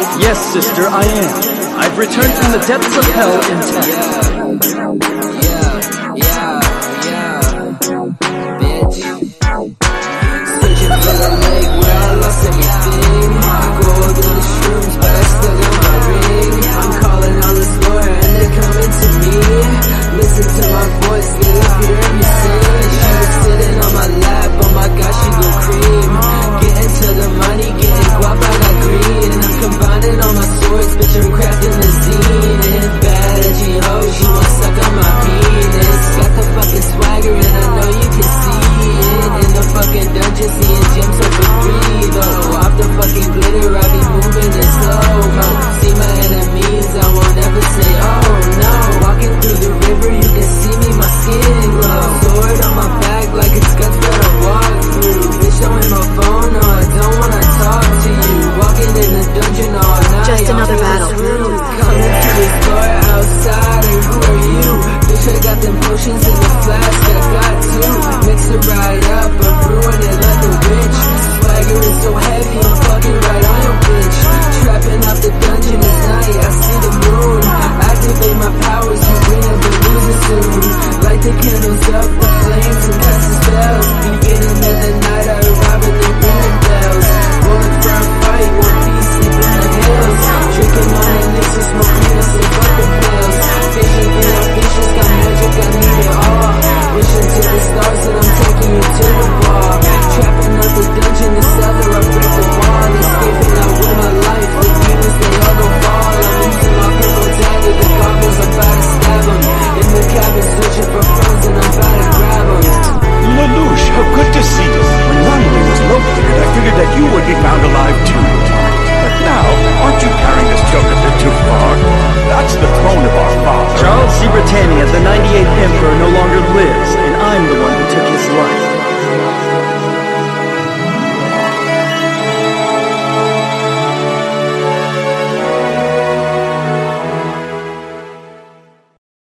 Yes, sister, I am. I've returned from the depths of hell intact. Bitch. Searching for the lake where I lost everything. Gold in the shrooms, but I still got my ring. I'm calling on the Lord and they're coming to me. Listen to my voice, little hear me sing. She was sitting on my lap, oh my gosh, she go cream. Getting to the money, getting guap, I got green. I'm combining all my swords, bitch, I'm crafting the scene. And bad edgy hoe, she wants suck on my penis. Got the fucking swagger and I know you can see it. In the fucking dungeon, seeing gems over free. Though off the fucking glitter, I be moving it slow-mo. See my enemies, I won't ever say oh no. Walking through the river, you can see me, my skin glow. Sword on my back like it's guts that I walk through. Bitch, I'm in my phone, no, I don't wanna talk to you. Walking in the dungeon all night, just another battle. Coming to this door outside, and who are you? Bitch, I got them potions in